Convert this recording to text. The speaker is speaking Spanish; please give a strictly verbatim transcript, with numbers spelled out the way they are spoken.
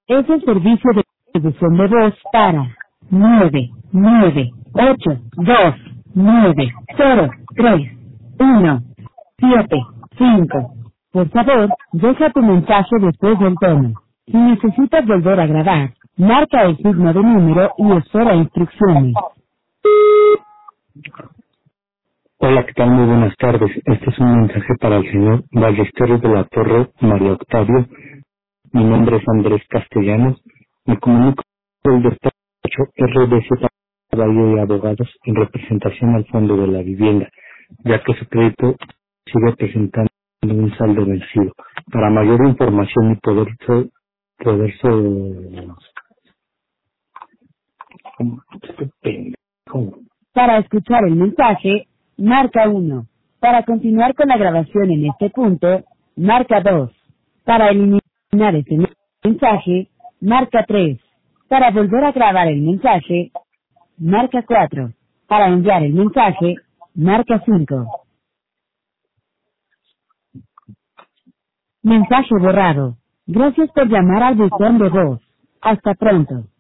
Es el servicio de buzón de voz para nueve nueve ocho dos nueve cero tres uno siete cinco. Por favor, deja tu mensaje después del tono. Si necesitas volver a grabar, marca el signo de número y espera instrucciones. Hola, ¿qué tal? Muy buenas tardes. Este es un mensaje para el señor Ballesteros de la Torre, María Octavio. Mi nombre es Andrés Castellanos. Me comunico del despacho R D Z Valle de Abogados en representación al Fondo de la Vivienda, ya que su crédito sigue presentando un saldo vencido. Para mayor información y poder so, poder so, ¿cómo? Este pendejo. Para escuchar el mensaje, marca uno. Para continuar con la grabación en este punto, marca dos. Para eliminar este mensaje, marca tres. Para volver a grabar el mensaje, marca cuatro. Para enviar el mensaje, marca cinco. Mensaje borrado. Gracias por llamar al buzón de voz. Hasta pronto.